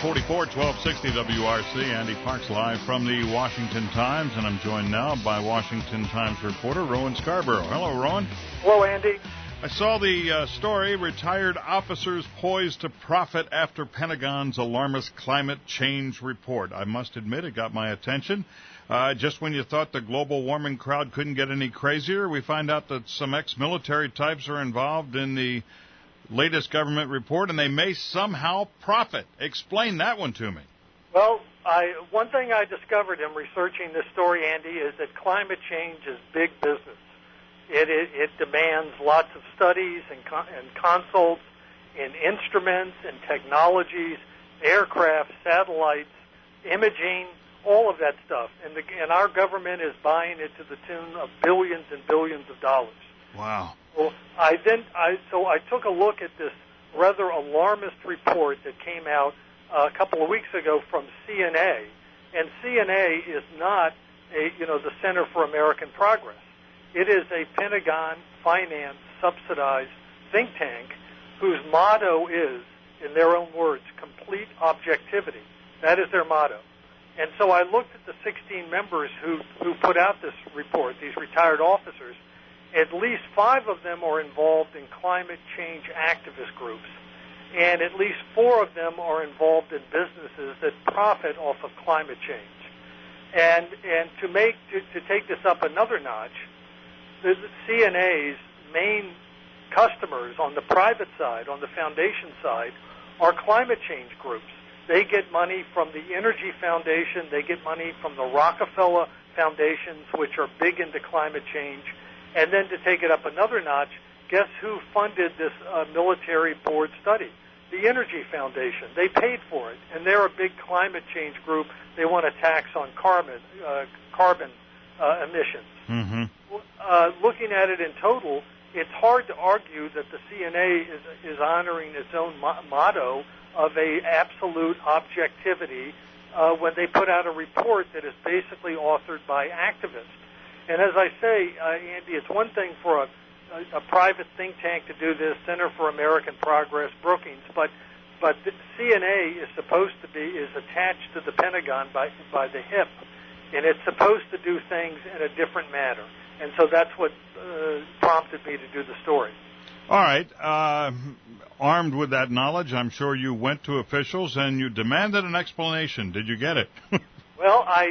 744, 1260 WRC. Andy Parks live from the Washington Times, and I'm joined now by Washington Times reporter Rowan Scarborough. Hello, Rowan. Hello, Andy. I saw the story, retired officers poised to profit after Pentagon's alarmist climate change report. I must admit it got my attention. Just when you thought the global warming crowd couldn't get any crazier, we find out that some ex-military types are involved in the latest government report, and they may somehow profit. Explain that one to me. Well, one thing I discovered in researching this story, Andy, is that climate change is big business. It demands lots of studies and consults in instruments and technologies, aircraft, satellites, imaging, all of that stuff. And our government is buying it to the tune of billions and billions of dollars. Wow. Well, I took a look at this rather alarmist report that came out a couple of weeks ago from CNA. And CNA is not the Center for American Progress. It is a Pentagon-financed, subsidized think tank whose motto is, in their own words, complete objectivity. That is their motto. And so I looked at the 16 members who put out this report, these retired officers. At least 5 of them are involved in climate change activist groups, and at least 4 of them are involved in businesses that profit off of climate change. And to take this up another notch, the CNA's main customers on the private side, on the foundation side, are climate change groups. They get money from the Energy Foundation. They get money from the Rockefeller Foundations, which are big into climate change. And then to take it up another notch, guess who funded this military board study? The Energy Foundation. They paid for it, and they're a big climate change group. They want a tax on carbon emissions. Mm-hmm. Looking at it in total, it's hard to argue that the CNA is honoring its own motto of a absolute objectivity when they put out a report that is basically authored by activists. And as I say, Andy, it's one thing for a private think tank to do this, Center for American Progress, Brookings, but the CNA is attached to the Pentagon by the hip, and it's supposed to do things in a different manner. And so that's what prompted me to do the story. All right. Armed with that knowledge, I'm sure you went to officials and you demanded an explanation. Did you get it? Well, I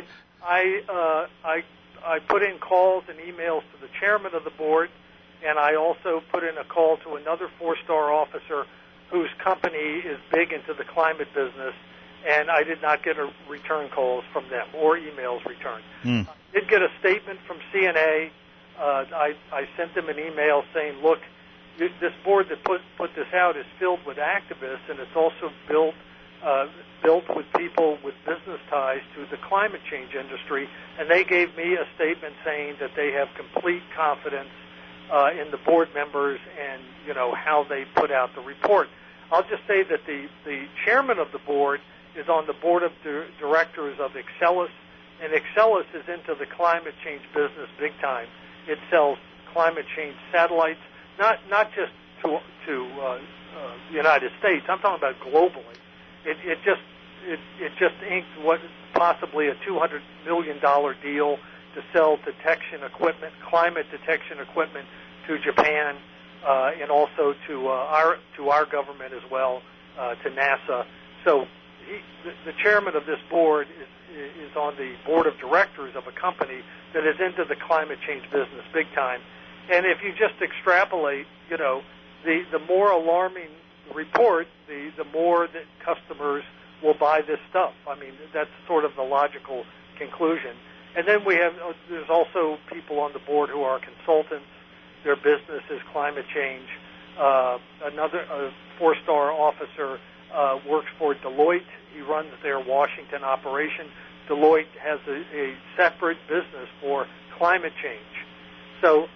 put in calls and emails to the chairman of the board, and I also put in a call to another 4-star officer whose company is big into the climate business, and I did not get a return calls from them or emails returned. I did get a statement from CNA. I sent them an email saying, look, this board that put this out is filled with activists, and it's also built with people with business ties to the climate change industry, and they gave me a statement saying that they have complete confidence in the board members and how they put out the report. I'll just say that the chairman of the board is on the board of directors of Excelis, and Excelis is into the climate change business big time. It sells climate change satellites, not just to the United States. I'm talking about globally. It just inked what is possibly a $200 million deal to sell detection equipment, climate detection equipment, to Japan, and also to our government as well, to NASA. So the chairman of this board is on the board of directors of a company that is into the climate change business big time. And if you just extrapolate, the more alarming the report, the more that customers will buy this stuff. I mean, that's sort of the logical conclusion. And then there's also people on the board who are consultants. Their business is climate change. Another 4-star officer works for Deloitte. He runs their Washington operation. Deloitte has a separate business for climate change. So,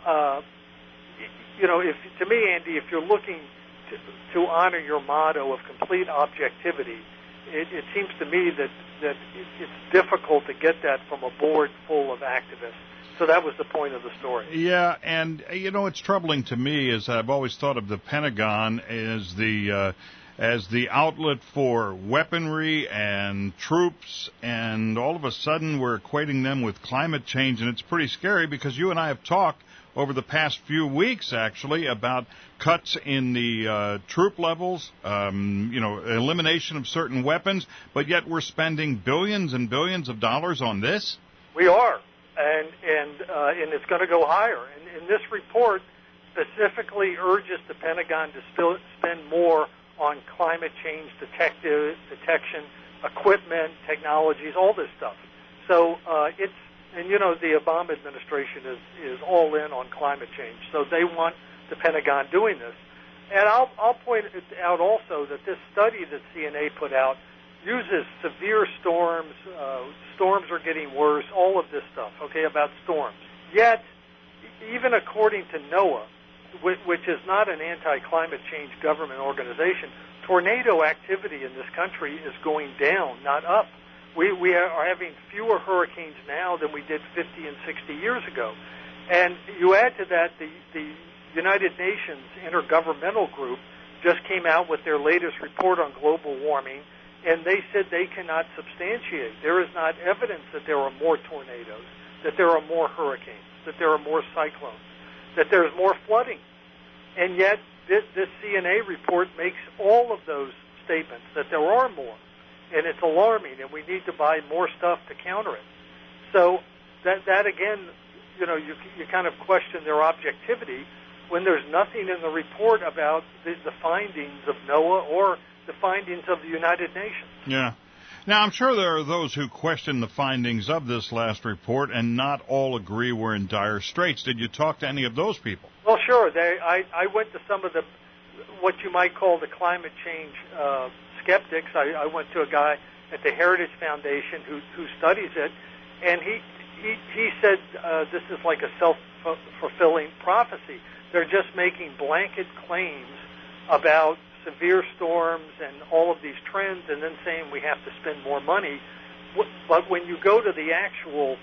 to me, Andy, if you're looking to honor your motto of complete objectivity, it seems to me that it's difficult to get that from a board full of activists. So that was the point of the story. Yeah, and it's troubling to me is I've always thought of the Pentagon as as the outlet for weaponry and troops, and all of a sudden we're equating them with climate change, and it's pretty scary because you and I have talked over the past few weeks, actually, about cuts in the troop levels, elimination of certain weapons, but yet we're spending billions and billions of dollars on this? We are, and it's going to go higher. And this report specifically urges the Pentagon to spend more on climate change detection, equipment, technologies, all this stuff. So the Obama administration is all in on climate change, so they want the Pentagon doing this. And I'll point out also that this study that CNA put out uses severe storms. Storms are getting worse, all of this stuff, about storms. Yet, even according to NOAA, which is not an anti-climate change government organization, tornado activity in this country is going down, not up. We are having fewer hurricanes now than we did 50 and 60 years ago. And you add to that the United Nations Intergovernmental Group just came out with their latest report on global warming, and they said they cannot substantiate. There is not evidence that there are more tornadoes, that there are more hurricanes, that there are more cyclones, that there's more flooding. And yet this CNA report makes all of those statements that there are more. And it's alarming, and we need to buy more stuff to counter it. So that again, you kind of question their objectivity when there's nothing in the report about the findings of NOAA or the findings of the United Nations. Yeah. Now, I'm sure there are those who question the findings of this last report, and not all agree we're in dire straits. Did you talk to any of those people? Well, sure. I went to some of what you might call the climate change skeptics. I went to a guy at the Heritage Foundation who studies it, and he said this is like a self-fulfilling prophecy. They're just making blanket claims about severe storms and all of these trends, and then saying we have to spend more money. But when you go to the actual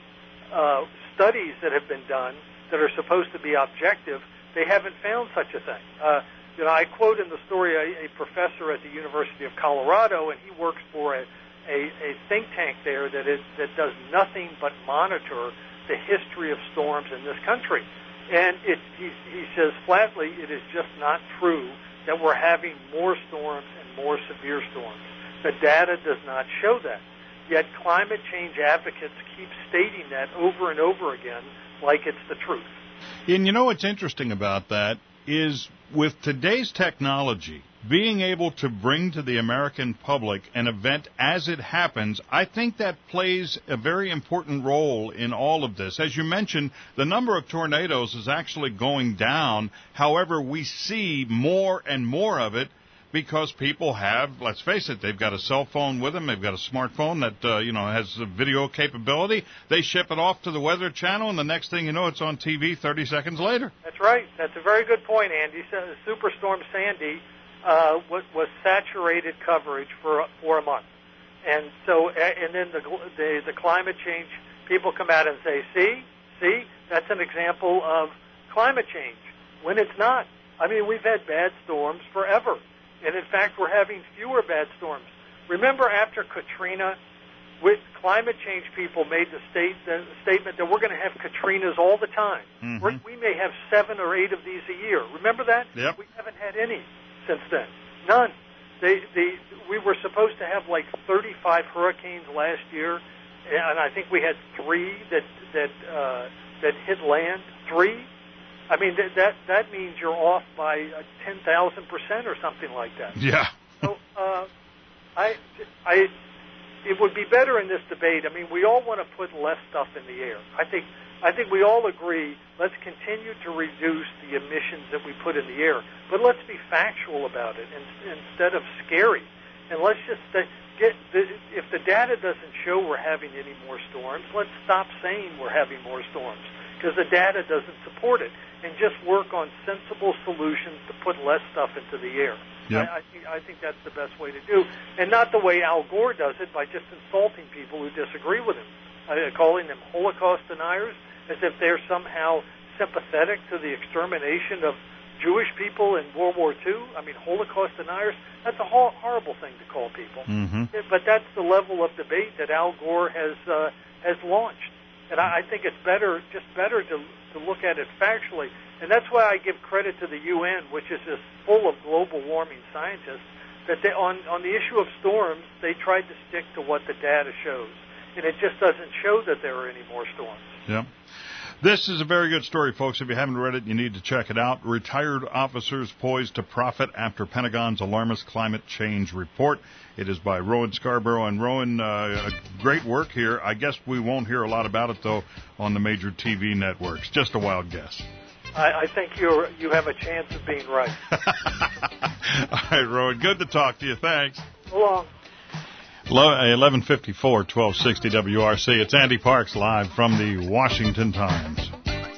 studies that have been done that are supposed to be objective, they haven't found such a thing. I quote in the story a professor at the University of Colorado, and he works for a think tank there that does nothing but monitor the history of storms in this country. And he says flatly, it is just not true that we're having more storms and more severe storms. The data does not show that. Yet climate change advocates keep stating that over and over again like it's the truth. And what's interesting about that is with today's technology, being able to bring to the American public an event as it happens, I think that plays a very important role in all of this. As you mentioned, the number of tornadoes is actually going down. However, we see more and more of it because people have, let's face it, they've got a cell phone with them, they've got a smartphone that has a video capability. They ship it off to the Weather Channel, and the next thing you know, it's on TV 30 seconds later. That's right. That's a very good point, Andy. Superstorm Sandy was saturated coverage for a month, and then the climate change people come out and say, see, that's an example of climate change when it's not. I mean, we've had bad storms forever. And, in fact, we're having fewer bad storms. Remember after Katrina, with climate change people made the statement that we're going to have Katrinas all the time. Mm-hmm. We may have 7 or 8 of these a year. Remember that? Yep. We haven't had any since then. None. We were supposed to have like 35 hurricanes last year, and I think we had 3 that hit land. 3? I mean, that means you're off by 10,000% or something like that. Yeah. So it would be better in this debate. I mean, we all want to put less stuff in the air. I think we all agree, let's continue to reduce the emissions that we put in the air. But let's be factual about it instead of scary. And let's just if the data doesn't show we're having any more storms, let's stop saying we're having more storms, because the data doesn't support it, and just work on sensible solutions to put less stuff into the air. Yep. I think that's the best way to do, and not the way Al Gore does it by just insulting people who disagree with him, calling them Holocaust deniers as if they're somehow sympathetic to the extermination of Jewish people in World War II, I mean, Holocaust deniers, that's a horrible thing to call people. Mm-hmm. But that's the level of debate that Al Gore has launched. And I think it's better to look at it factually. And that's why I give credit to the UN, which is just full of global warming scientists, that they, on the issue of storms, they tried to stick to what the data shows. And it just doesn't show that there are any more storms. Yeah. This is a very good story, folks. If you haven't read it, you need to check it out. Retired officers poised to profit after Pentagon's alarmist climate change report. It is by Rowan Scarborough. And Rowan, great work here. I guess we won't hear a lot about it, though, on the major TV networks. Just a wild guess. I think you have a chance of being right. All right, Rowan. Good to talk to you. Thanks. So long. 11:54, 1260 WRC. It's Andy Parks live from the Washington Times.